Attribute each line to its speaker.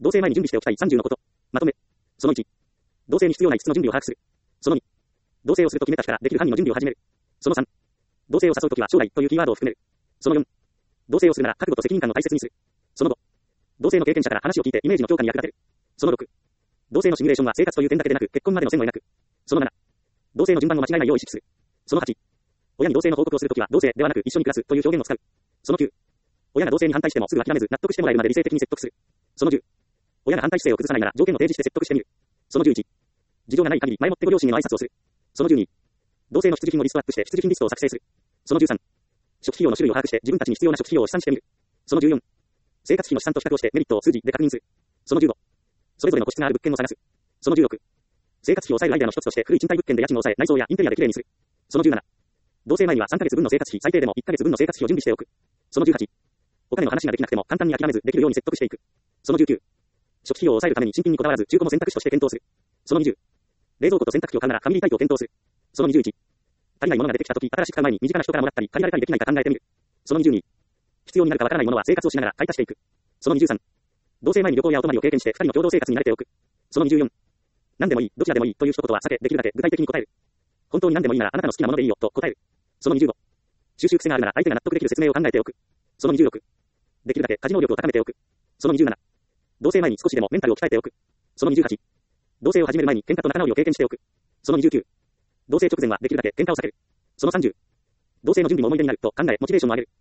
Speaker 1: 同棲前に準備しておきたい30のこと。まとめ。その1。同棲に必要な5つの準備を把握する。その2。同棲をすると決めた日からできる範囲の準備を始める。その3。同棲を誘うときは将来というキーワードを含める。その4。同棲をするなら覚悟と責任感を大切にする。その5。同棲の経験者から話を聞いてイメージの強化に役立てる。その6。同棲のシミュレーションは生活という点だけでなく結婚までの線を描く。その7。同棲の順番を間違えないよう意識する。その8。親に同棲の報告をするときは同棲ではなく一緒に暮らすという表現を使う。その9。親が同棲に反対してもすぐ諦めず納得してもらえるまで理性的に説得する。その10。親が反対姿勢を崩さないなら条件を提示して説得してみる。その11。事情がない限り前もってご両親への挨拶をする。その12。同棲の必需品をリストアップして必需品リストを作成する。その13。食費用の種類を把握して自分たちに必要な食費用を試算してみる。その14。生活費の試算と比較をしてメリットを数字で確認する。その15。それぞれの個室がある物件を探す。その16。生活費を抑えるアイデアの一つとして古い賃貸物件で家賃を抑え内装やインテリアできれいにする。その17。同棲前には3ヶ月分の生活費最低でも1ヶ月分の生活費を準備しておく。その18。お金の話ができなくても簡単に諦めずできるように説得していく。その19。初期費用を抑えるために新品にこだわらず中古も選択肢として検討する。その20。冷蔵庫と洗濯機を買うならファミリータイプを検討する。その21。足りないものが出てきたとき新しく買う前に身近な人からもらったり借りられたりできないか考えてみる。その22。必要になるかわからないものは生活をしながら買い足していく。その23。同棲前に旅行やお泊まりを経験して2人の共同生活に慣れておく。その24。何でもいい、どちらでもいいという一言は避けできるだけ具体的に答える。本当に何でもいいならあなたの好きなものでいいよと答える。その25。収集癖があるなら相手が納得できる説明を考えておく。その26。できるだけ家事能力を高めておく。その27。同棲前に少しでもメンタルを鍛えておく。その28。同棲を始める前に喧嘩と仲直りを経験しておく。その29。同棲直前はできるだけ喧嘩を避ける。その30。同棲の準備も思い出になると考えモチベーションを上げる。